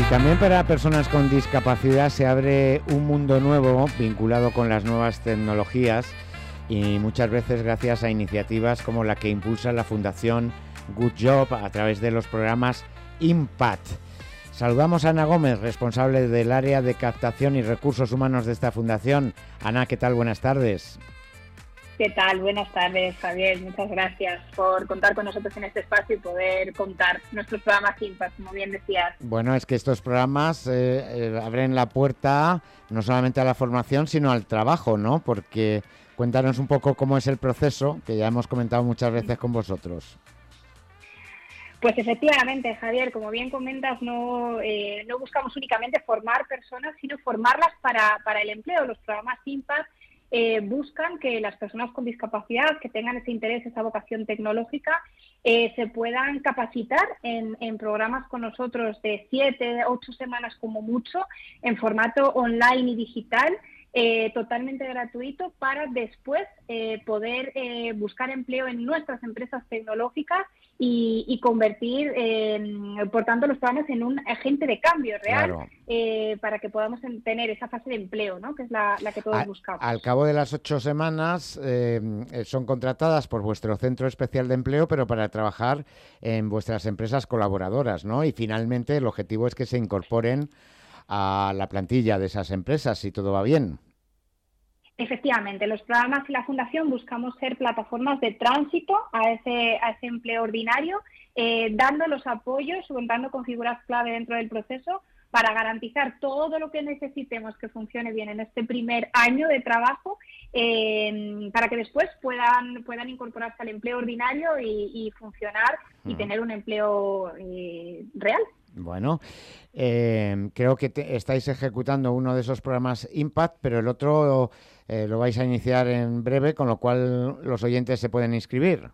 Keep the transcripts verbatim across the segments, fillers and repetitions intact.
También para personas con discapacidad se abre un mundo nuevo vinculado con las nuevas tecnologías y muchas veces gracias a iniciativas como la que impulsa la Fundación Good Job a través de los programas Impact. Saludamos a Ana Gómez, responsable del área de captación y recursos humanos de esta fundación. Ana, ¿qué tal? Buenas tardes. ¿Qué tal? Buenas tardes, Javier. Muchas gracias por contar con nosotros en este espacio y poder contar nuestros programas Impact, como bien decías. Bueno, es que estos programas eh, eh, abren la puerta no solamente a la formación, sino al trabajo, ¿no? Porque cuéntanos un poco cómo es el proceso, que ya hemos comentado muchas veces con vosotros. Pues efectivamente, Javier, como bien comentas, no, eh, no buscamos únicamente formar personas, sino formarlas para, para el empleo. Los programas Impact Eh, buscan que las personas con discapacidad que tengan ese interés, esa vocación tecnológica, eh, se puedan capacitar en, en programas con nosotros de siete, ocho semanas como mucho, en formato online y digital, eh, totalmente gratuito, para después eh, poder eh, buscar empleo en nuestras empresas tecnológicas y, y convertir, eh, por tanto, los programas en un agente de cambio real, claro. eh, para que podamos tener esa fase de empleo, ¿no? Que es la, la que todos a, buscamos. Al cabo de las ocho semanas eh, son contratadas por vuestro centro especial de empleo, pero para trabajar en vuestras empresas colaboradoras, ¿no? Y finalmente el objetivo es que se incorporen a la plantilla de esas empresas, si todo va bien. Efectivamente, los programas y la Fundación buscamos ser plataformas de tránsito a ese, a ese empleo ordinario, eh, dando los apoyos, contando con figuras clave dentro del proceso para garantizar todo lo que necesitemos que funcione bien en este primer año de trabajo, eh, para que después puedan, puedan incorporarse al empleo ordinario y, y funcionar y tener un empleo eh, real. Bueno, eh, creo que te, estáis ejecutando uno de esos programas Impact, pero el otro eh, lo vais a iniciar en breve, con lo cual los oyentes se pueden inscribir.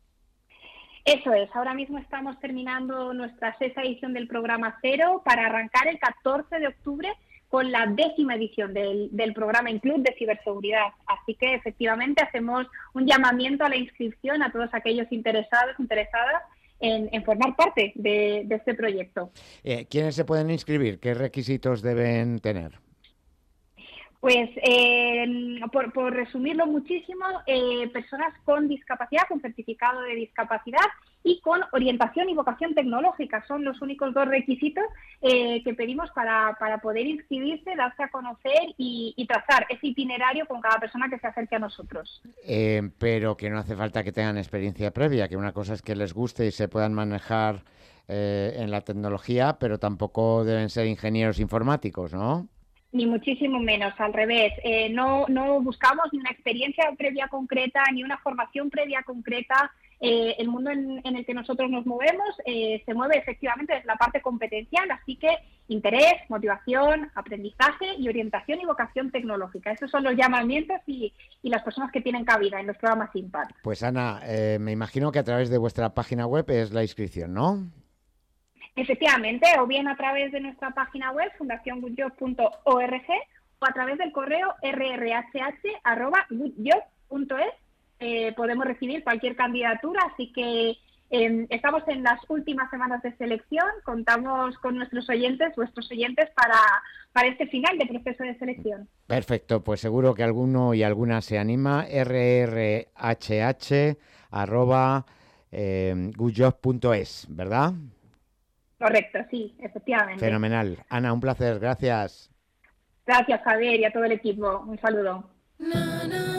Eso es, ahora mismo estamos terminando nuestra sexta edición del programa Cero para arrancar el catorce de octubre con la décima edición del, del programa Include de ciberseguridad. Así que efectivamente hacemos un llamamiento a la inscripción a todos aquellos interesados, interesadas, En, en formar parte de, de este proyecto. Eh, ¿Quiénes se pueden inscribir? ¿Qué requisitos deben tener? Pues, eh, por, por resumirlo muchísimo, eh, personas con discapacidad, con certificado de discapacidad y con orientación y vocación tecnológica. Son los únicos dos requisitos eh, que pedimos para, para poder inscribirse, darse a conocer y, y trazar ese itinerario con cada persona que se acerque a nosotros. Eh, pero que no hace falta que tengan experiencia previa, que una cosa es que les guste y se puedan manejar eh, en la tecnología, pero tampoco deben ser ingenieros informáticos, ¿no? Ni muchísimo menos, al revés. Eh, no, no buscamos ni una experiencia previa concreta, ni una formación previa concreta. Eh, el mundo en, en el que nosotros nos movemos eh, se mueve efectivamente desde la parte competencial, así que interés, motivación, aprendizaje y orientación y vocación tecnológica. Esos son los llamamientos y, y las personas que tienen cabida en los programas Impact. Pues Ana, eh, me imagino que a través de vuestra página web es la inscripción, ¿no? Efectivamente, o bien a través de nuestra página web, fundación good job punto org, o a través del correo erre erre hache hache arroba good job punto es. Eh, podemos recibir cualquier candidatura, así que eh, estamos en las últimas semanas de selección, contamos con nuestros oyentes, vuestros oyentes, para, para este final de proceso de selección. Perfecto, pues seguro que alguno y alguna se anima, erre erre hache hache arroba good job punto es, ¿verdad? Correcto, sí, efectivamente. Fenomenal. Ana, un placer, gracias. Gracias, Javier, y a todo el equipo. Un saludo. Na, na.